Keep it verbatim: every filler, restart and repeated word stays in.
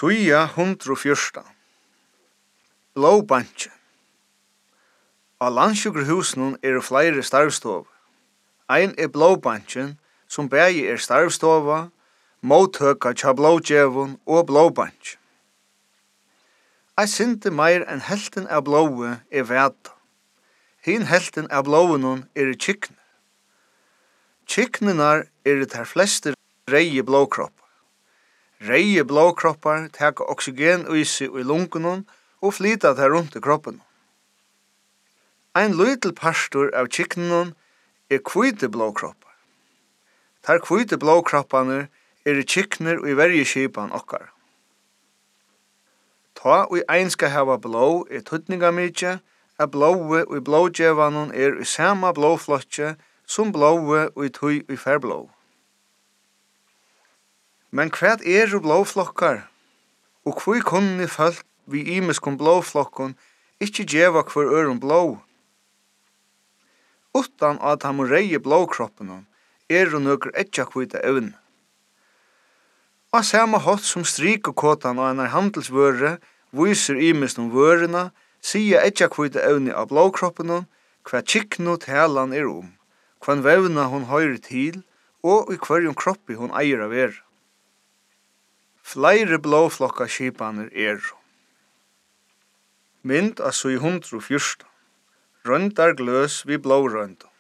Suja hundru fjørstan. Blåbantje. Av landssjukkerhusen er det flere starvstover. Ein er blåbantjen, som bægi er starvstova, mottøka tja blådjevun og blåbantje. Ei sinte meir enn helten av blåe er veta. Hin helten av blåunun er kykne. Kyknenar er ter fleste reie blåkroppar. Reie blåkroppar teka oksygen i seg i lungunum og flyta der rundt i kroppen. Ein lytel pastor av kyknenun er kvite blåkroppar. Ter kvite blåkropparna er kykner i verjeskipan okkar. Ta og ein skal hava blå er tutninga mykje, at blåe og blådjevanun er i sama blåflotje som blåe og tøy i færblå. Men hva er blåflokkar? Og hvor kunne folk vi imeskom blåflokkon ikkje djeva hver øren blå? Utan at han må reie blåkroppen er det nøkker etja kvita evne. Og samme hatt som strikekåtan og en handelsvøre viser imeskom vørena, sier etja kvita evne av blåkroppen hva kikno talan er om, hva vevna hon høyre til, og i hverjum kroppi hon eier av er. Flere blåflokka skipaner er. Mynd av syv hundre og fjørstan. Røndar gløs vi blårønd.